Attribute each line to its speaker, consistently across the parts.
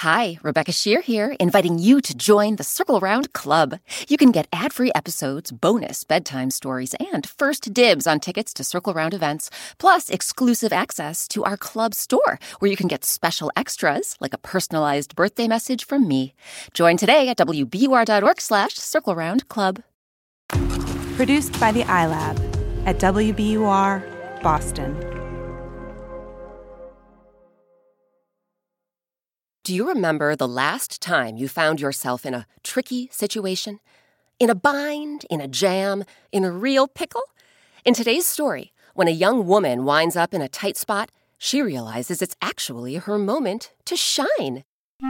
Speaker 1: Hi, Rebecca Shear here, inviting you to join the Circle Round Club. You can get ad-free episodes, bonus bedtime stories, and first dibs on tickets to Circle Round events, plus exclusive access to our club store, where you can get special extras, like a personalized birthday message from me. Join today at wbur.org/circleroundclub.
Speaker 2: Produced by the iLab at WBUR, Boston.
Speaker 1: Do you remember the last time you found yourself in a tricky situation? In a bind, in a jam, in a real pickle? In today's story, when a young woman winds up in a tight spot, she realizes it's actually her moment to shine.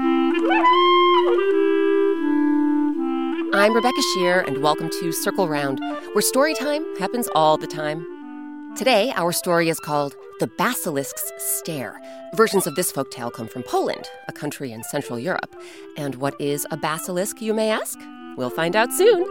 Speaker 1: I'm Rebecca Shear, and welcome to Circle Round, where story time happens all the time. Today, our story is called The Basilisk's Stare. Versions of this folktale come from Poland, a country in Central Europe. And what is a basilisk, you may ask? We'll find out soon.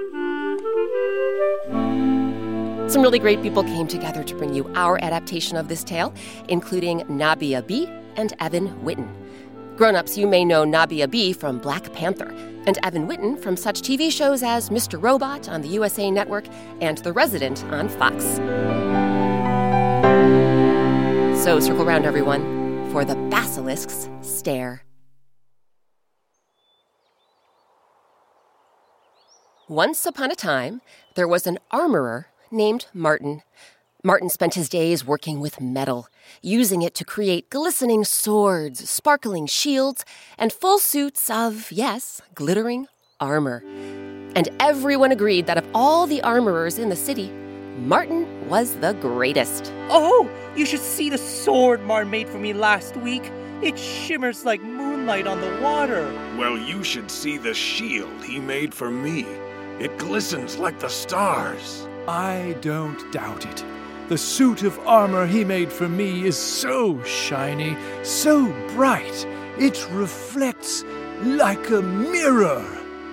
Speaker 1: Some really great people came together to bring you our adaptation of this tale, including Nabia B. and Evan Whitten. Grown-ups, you may know Nabia B. from Black Panther, and Evan Whitten from such TV shows as Mr. Robot on the USA Network and The Resident on Fox. So circle round, everyone, for The Basilisk's Stare. Once upon a time, there was an armorer named Martin. Martin spent his days working with metal, using it to create glistening swords, sparkling shields, and full suits of, yes, glittering armor. And everyone agreed that of all the armorers in the city, Martin was the greatest.
Speaker 3: Oh, you should see the sword Martin made for me last week. It shimmers like moonlight on the water.
Speaker 4: Well, you should see the shield he made for me. It glistens like the stars.
Speaker 5: I don't doubt it. The suit of armor he made for me is so shiny, so bright, it reflects like a mirror.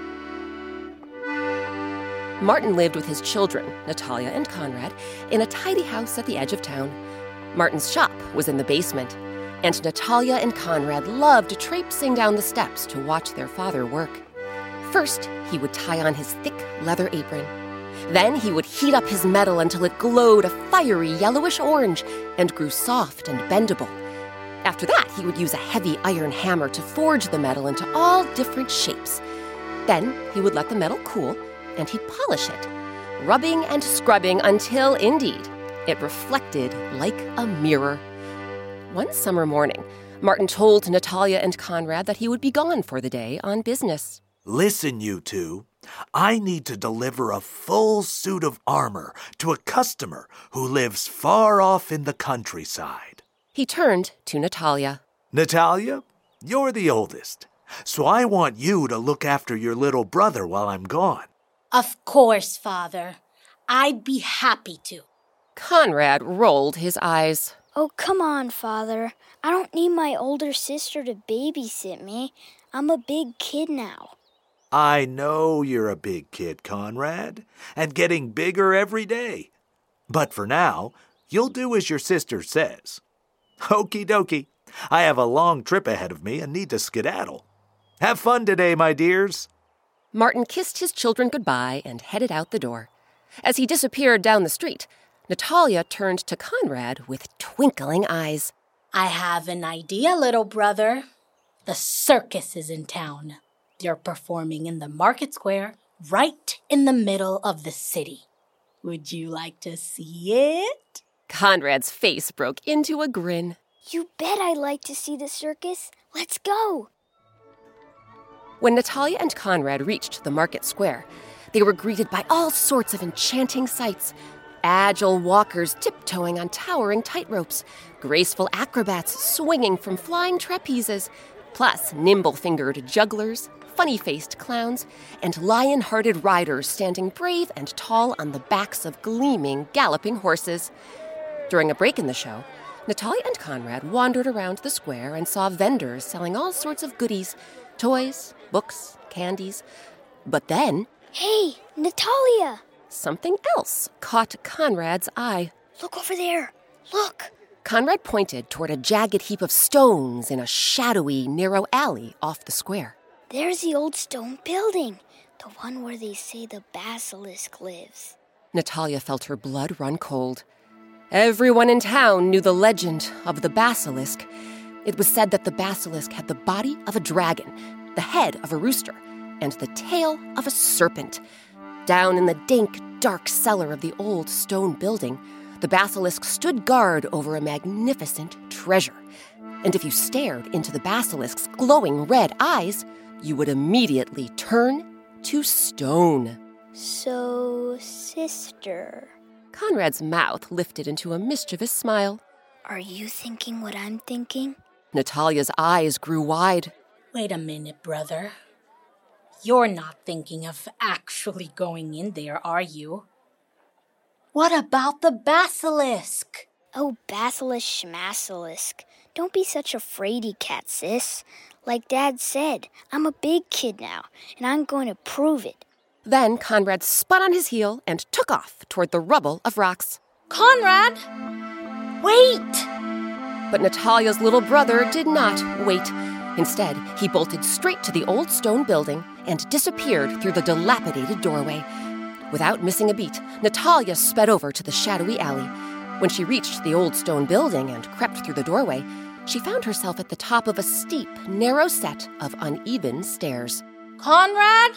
Speaker 1: Martin lived with his children, Natalia and Conrad, in a tidy house at the edge of town. Martin's shop was in the basement, and Natalia and Conrad loved traipsing down the steps to watch their father work. First, he would tie on his thick leather apron. Then he would heat up his metal until it glowed a fiery yellowish orange and grew soft and bendable. After that, he would use a heavy iron hammer to forge the metal into all different shapes. Then he would let the metal cool, and he'd polish it, rubbing and scrubbing until, indeed, it reflected like a mirror. One summer morning, Martin told Natalia and Conrad that he would be gone for the day on business.
Speaker 6: Listen, you two. I need to deliver a full suit of armor to a customer who lives far off in the countryside.
Speaker 1: He turned to Natalia.
Speaker 6: Natalia, you're the oldest, so I want you to look after your little brother while I'm gone.
Speaker 7: Of course, Father. I'd be happy to.
Speaker 1: Conrad rolled his eyes.
Speaker 8: Oh, come on, Father. I don't need my older sister to babysit me. I'm a big kid now.
Speaker 6: I know you're a big kid, Conrad, and getting bigger every day. But for now, you'll do as your sister says. Okie dokie. I have a long trip ahead of me and need to skedaddle. Have fun today, my dears.
Speaker 1: Martin kissed his children goodbye and headed out the door. As he disappeared down the street, Natalia turned to Conrad with twinkling eyes.
Speaker 7: I have an idea, little brother. The circus is in town. They're performing in the market square, right in the middle of the city. Would you like to see it?
Speaker 1: Conrad's face broke into a grin.
Speaker 8: You bet I'd like to see the circus. Let's go.
Speaker 1: When Natalia and Conrad reached the market square, they were greeted by all sorts of enchanting sights. Agile walkers tiptoeing on towering tightropes, graceful acrobats swinging from flying trapezes, plus nimble-fingered jugglers, funny-faced clowns, and lion-hearted riders standing brave and tall on the backs of gleaming, galloping horses. During a break in the show, Natalia and Conrad wandered around the square and saw vendors selling all sorts of goodies, toys, books, candies. But then...
Speaker 8: Hey, Natalia!
Speaker 1: Something else caught Conrad's eye.
Speaker 8: Look over there. Look!
Speaker 1: Conrad pointed toward a jagged heap of stones in a shadowy, narrow alley off the square.
Speaker 8: There's the old stone building, the one where they say the basilisk lives.
Speaker 1: Natalia felt her blood run cold. Everyone in town knew the legend of the basilisk. It was said that the basilisk had the body of a dragon, the head of a rooster, and the tail of a serpent. Down in the dank, dark cellar of the old stone building, the basilisk stood guard over a magnificent treasure. And if you stared into the basilisk's glowing red eyes, you would immediately turn to stone.
Speaker 8: So, sister.
Speaker 1: Conrad's mouth lifted into a mischievous smile.
Speaker 8: Are you thinking what I'm thinking?
Speaker 1: Natalia's eyes grew wide.
Speaker 7: Wait a minute, brother. You're not thinking of actually going in there, are you? What about the basilisk?
Speaker 8: Oh, basilisk schmasilisk. Don't be such a fraidy cat, sis. Like Dad said, I'm a big kid now, and I'm going to prove it.
Speaker 1: Then Conrad spun on his heel and took off toward the rubble of rocks.
Speaker 7: Conrad! Wait!
Speaker 1: But Natalia's little brother did not wait. Instead, he bolted straight to the old stone building and disappeared through the dilapidated doorway. Without missing a beat, Natalia sped over to the shadowy alley. When she reached the old stone building and crept through the doorway, she found herself at the top of a steep, narrow set of uneven stairs.
Speaker 7: Conrad?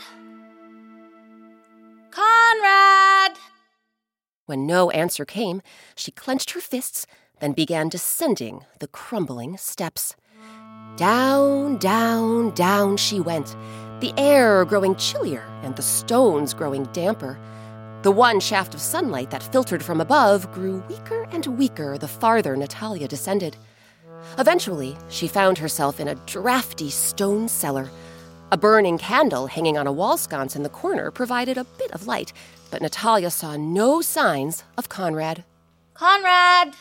Speaker 7: Conrad!
Speaker 1: When no answer came, she clenched her fists, then began descending the crumbling steps. Down, down, down she went, the air growing chillier and the stones growing damper. The one shaft of sunlight that filtered from above grew weaker and weaker the farther Natalia descended. Eventually, she found herself in a drafty stone cellar. A burning candle hanging on a wall sconce in the corner provided a bit of light, but Natalia saw no signs of Conrad.
Speaker 7: Conrad!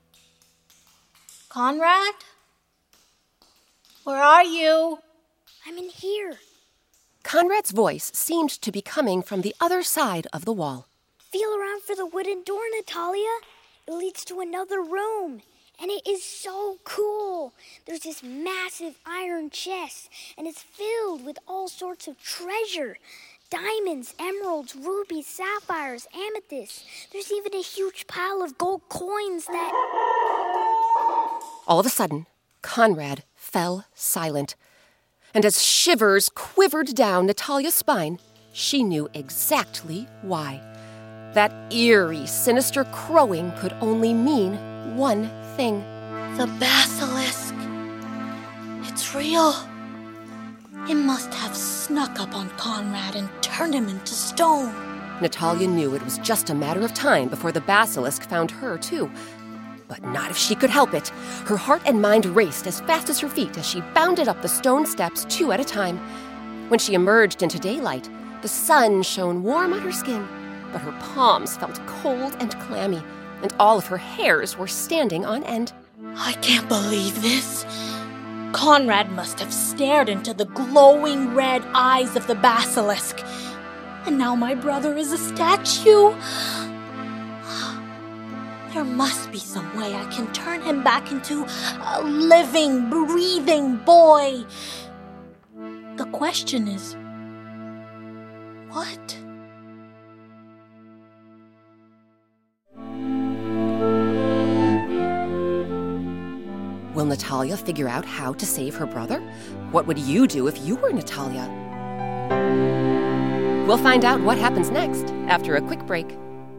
Speaker 7: Conrad? Where are you?
Speaker 8: I'm in here.
Speaker 1: Conrad's voice seemed to be coming from the other side of the wall.
Speaker 8: Feel around for the wooden door, Natalia. It leads to another room, and it is so cool. There's this massive iron chest, and it's filled with all sorts of treasure. Diamonds, emeralds, rubies, sapphires, amethysts. There's even a huge pile of gold coins that...
Speaker 1: All of a sudden, Conrad fell silent. And as shivers quivered down Natalia's spine, she knew exactly why. That eerie, sinister crowing could only mean one thing.
Speaker 7: The basilisk. It's real. It must have snuck up on Conrad and turned him into stone.
Speaker 1: Natalia knew it was just a matter of time before the basilisk found her, too. But not if she could help it. Her heart and mind raced as fast as her feet as she bounded up the stone steps 2 at a time. When she emerged into daylight, the sun shone warm on her skin, but her palms felt cold and clammy, and all of her hairs were standing on end.
Speaker 7: I can't believe this. Conrad must have stared into the glowing red eyes of the basilisk. And now my brother is a statue. There must be some way I can turn him back into a living, breathing boy. The question is, what?
Speaker 1: Will Natalia figure out how to save her brother? What would you do if you were Natalia? We'll find out what happens next after a quick break.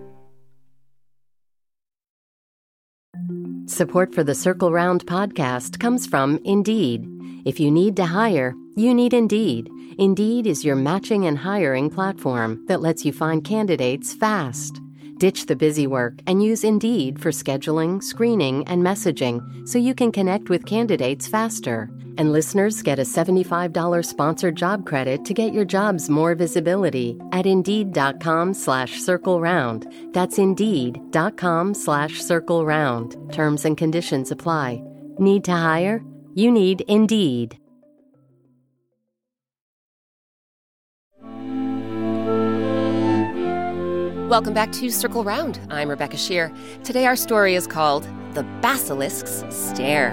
Speaker 9: Support for the Circle Round podcast comes from Indeed. If you need to hire, you need Indeed. Indeed is your matching and hiring platform that lets you find candidates fast. Ditch the busy work and use Indeed for scheduling, screening, and messaging so you can connect with candidates faster. And listeners get a $75 sponsored job credit to get your jobs more visibility at Indeed.com/CircleRound. That's Indeed.com/CircleRound. Terms and conditions apply. Need to hire? You need Indeed.
Speaker 1: Welcome back to Circle Round. I'm Rebecca Shear. Today our story is called the basilisk's stare.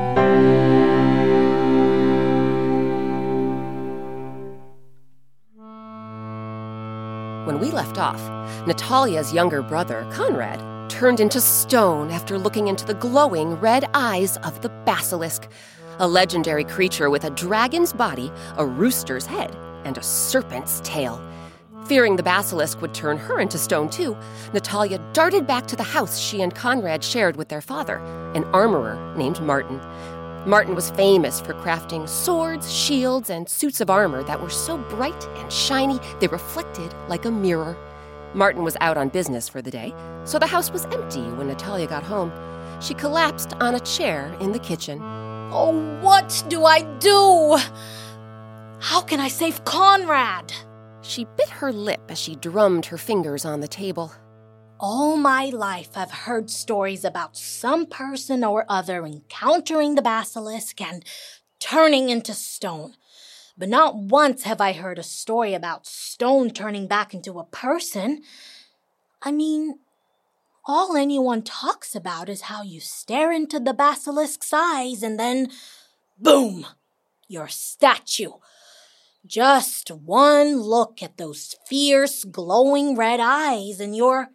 Speaker 1: When we left off, Natalia's younger brother, Conrad, turned into stone after looking into the glowing red eyes of the basilisk, a legendary creature with a dragon's body, a rooster's head, and a serpent's tail. Fearing the basilisk would turn her into stone too, Natalia darted back to the house she and Conrad shared with their father, an armorer named Martin. Martin was famous for crafting swords, shields, and suits of armor that were so bright and shiny they reflected like a mirror. Martin was out on business for the day, so the house was empty when Natalia got home. She collapsed on a chair in the kitchen.
Speaker 7: Oh, what do I do? How can I save Conrad?
Speaker 1: She bit her lip as she drummed her fingers on the table.
Speaker 7: All my life I've heard stories about some person or other encountering the basilisk and turning into stone. But not once have I heard a story about stone turning back into a person. I mean, all anyone talks about is how you stare into the basilisk's eyes and then, boom, you're a statue. Just one look at those fierce, glowing red eyes and you're...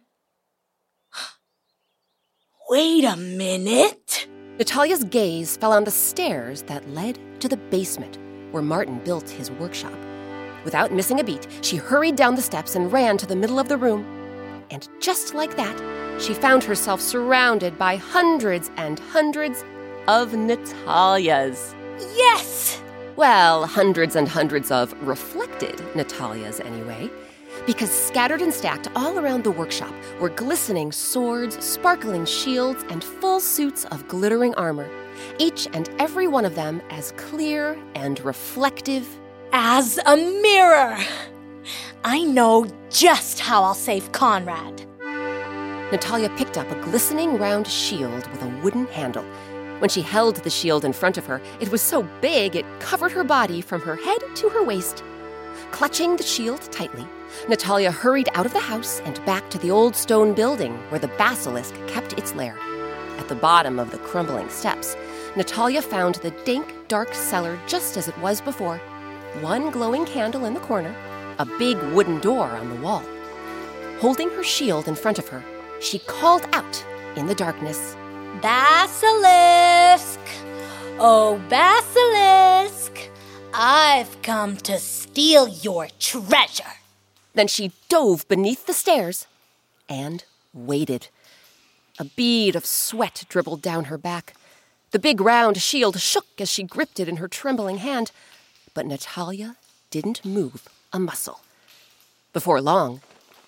Speaker 7: Wait a minute!
Speaker 1: Natalia's gaze fell on the stairs that led to the basement, where Martin built his workshop. Without missing a beat, she hurried down the steps and ran to the middle of the room. And just like that, she found herself surrounded by hundreds and hundreds of Natalias.
Speaker 7: Yes!
Speaker 1: Well, hundreds and hundreds of reflected Natalias anyway, because scattered and stacked all around the workshop were glistening swords, sparkling shields, and full suits of glittering armor, each and every one of them as clear and reflective
Speaker 7: as a mirror. I know just how I'll save Conrad.
Speaker 1: Natalia picked up a glistening round shield with a wooden handle. When she held the shield in front of her, it was so big it covered her body from her head to her waist. Clutching the shield tightly, Natalia hurried out of the house and back to the old stone building where the basilisk kept its lair. At the bottom of the crumbling steps, Natalia found the dank, dark cellar just as it was before. One glowing candle in the corner, a big wooden door on the wall. Holding her shield in front of her, she called out in the darkness,
Speaker 7: "Basilisk! Oh, basilisk! I've come to steal your treasure."
Speaker 1: Then she dove beneath the stairs and waited. A bead of sweat dribbled down her back. The big round shield shook as she gripped it in her trembling hand, but Natalia didn't move a muscle. Before long,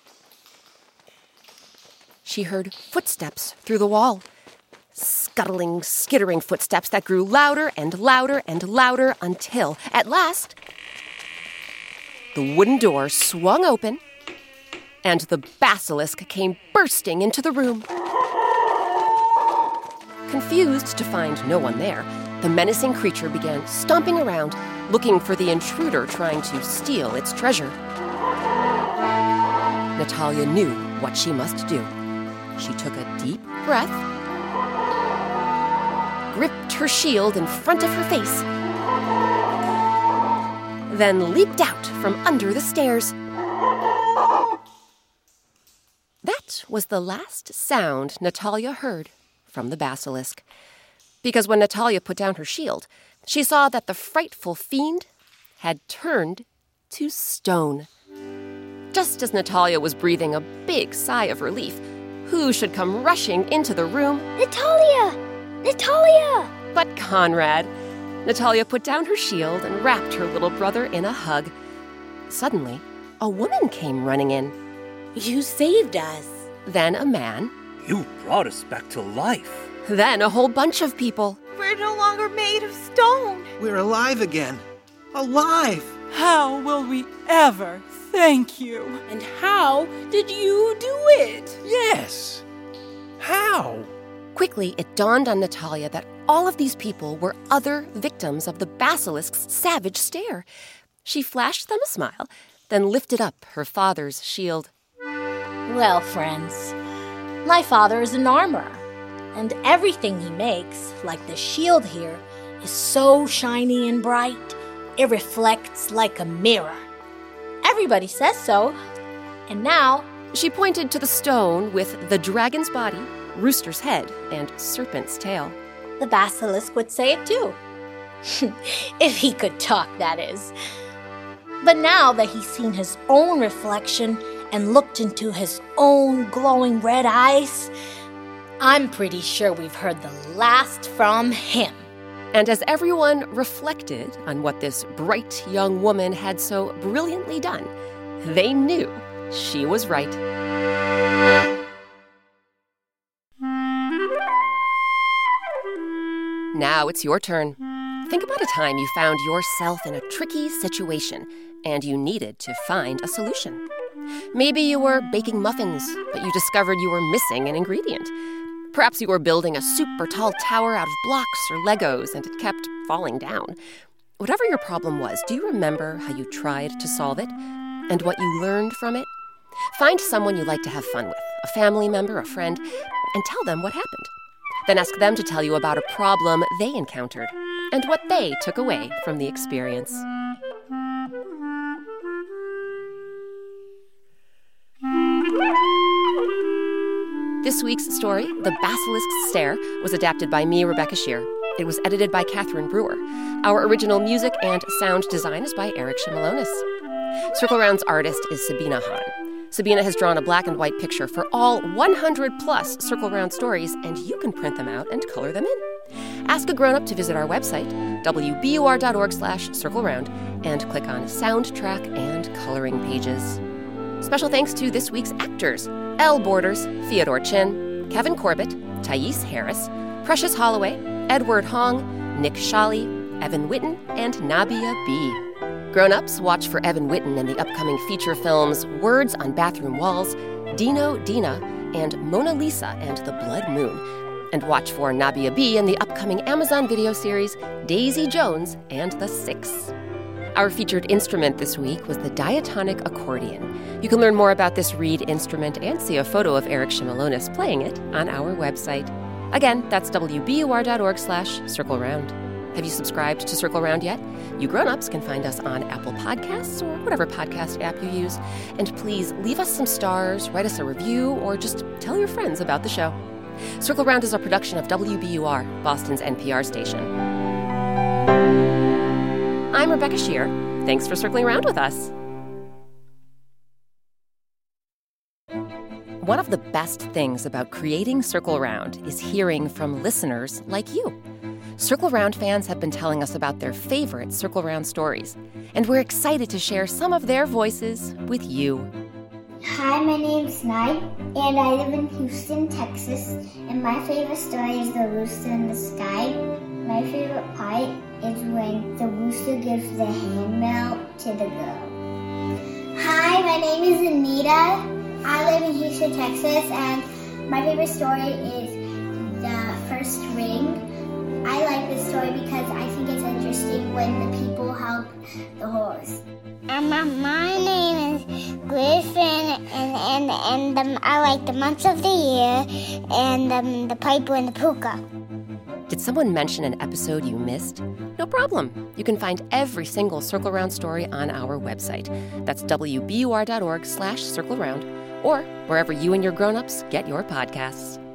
Speaker 1: she heard footsteps through the wall. Scuttling, skittering footsteps that grew louder and louder and louder until, at last, the wooden door swung open and the basilisk came bursting into the room. Confused to find no one there, the menacing creature began stomping around, looking for the intruder trying to steal its treasure. Natalia knew what she must do. She took a deep breath, gripped her shield in front of her face, then leaped out from under the stairs. That was the last sound Natalia heard from the basilisk, because when Natalia put down her shield, she saw that the frightful fiend had turned to stone. Just as Natalia was breathing a big sigh of relief, who should come rushing into the room?
Speaker 8: Natalia! Natalia!
Speaker 1: But Conrad. Natalia put down her shield and wrapped her little brother in a hug. Suddenly, a woman came running in.
Speaker 7: You saved us.
Speaker 1: Then a man.
Speaker 3: You brought us back to life.
Speaker 1: Then a whole bunch of people.
Speaker 10: We're no longer made of stone.
Speaker 11: We're alive again. Alive!
Speaker 10: How will we ever thank you?
Speaker 7: And how did you do it?
Speaker 5: Yes. How?
Speaker 1: Quickly, it dawned on Natalia that all of these people were other victims of the basilisk's savage stare. She flashed them a smile, then lifted up her father's shield.
Speaker 7: Well, friends, my father is an armorer, And everything he makes, like the shield here, is so shiny and bright, it reflects like a mirror. Everybody says so. And now,
Speaker 1: she pointed to the stone with the dragon's body, rooster's head, and serpent's tail.
Speaker 7: The basilisk would say it too. If he could talk, that is. But now that he's seen his own reflection and looked into his own glowing red eyes, I'm pretty sure we've heard the last from him.
Speaker 1: And as everyone reflected on what this bright young woman had so brilliantly done, they knew she was right. Now it's your turn. Think about a time you found yourself in a tricky situation and you needed to find a solution. Maybe you were baking muffins, but you discovered you were missing an ingredient. Perhaps you were building a super tall tower out of blocks or Legos and it kept falling down. Whatever your problem was, do you remember how you tried to solve it and what you learned from it? Find someone you like to have fun with, a family member, a friend, and tell them what happened. Then ask them to tell you about a problem they encountered and what they took away from the experience. This week's story, The Basilisk's Stare, was adapted by me, Rebecca Shear. It was edited by Catherine Brewer. Our original music and sound design is by Eric Shimalonis. Circle Round's artist is Sabina Hahn. Sabina has drawn a black and white picture for all 100-plus Circle Round stories, and you can print them out and color them in. Ask a grown-up to visit our website, wbur.org/circleround, and click on Soundtrack and Coloring Pages. Special thanks to this week's actors, Elle Borders, Theodore Chin, Kevin Corbett, Thais Harris, Precious Holloway, Edward Hong, Nick Shawley, Evan Witten, and Nabia B. Grown-ups, watch for Evan Witten in the upcoming feature films Words on Bathroom Walls, Dino, Dina, and Mona Lisa and the Blood Moon. And watch for Nabia B in the upcoming Amazon video series Daisy Jones and the Six. Our featured instrument this week was the diatonic accordion. You can learn more about this reed instrument and see a photo of Eric Shimalonis playing it on our website. Again, that's wbur.org/circleround. Have you subscribed to Circle Round yet? You grown-ups can find us on Apple Podcasts or whatever podcast app you use. And please leave us some stars, write us a review, or just tell your friends about the show. Circle Round is a production of WBUR, Boston's NPR station. I'm Rebecca Shear. Thanks for circling around with us. One of the best things about creating Circle Round is hearing from listeners like you. Circle Round fans have been telling us about their favorite Circle Round stories, and we're excited to share some of their voices with you.
Speaker 12: Hi, my name's Nye, and I live in Houston, Texas, and my favorite story is The Rooster in the Sky. My favorite part is when the rooster gives the hand milk to the girl. Hi, my name is Anita. I live in Houston, Texas, and my favorite story is The First Ring. I like this story because I think it's interesting when the people help the horse.
Speaker 8: My name is Griffin, and I like the months of the year, and the piper and the puka.
Speaker 1: Did someone mention an episode you missed? No problem. You can find every single Circle Round story on our website. That's wbur.org/circleround, or wherever you and your grown-ups get your podcasts.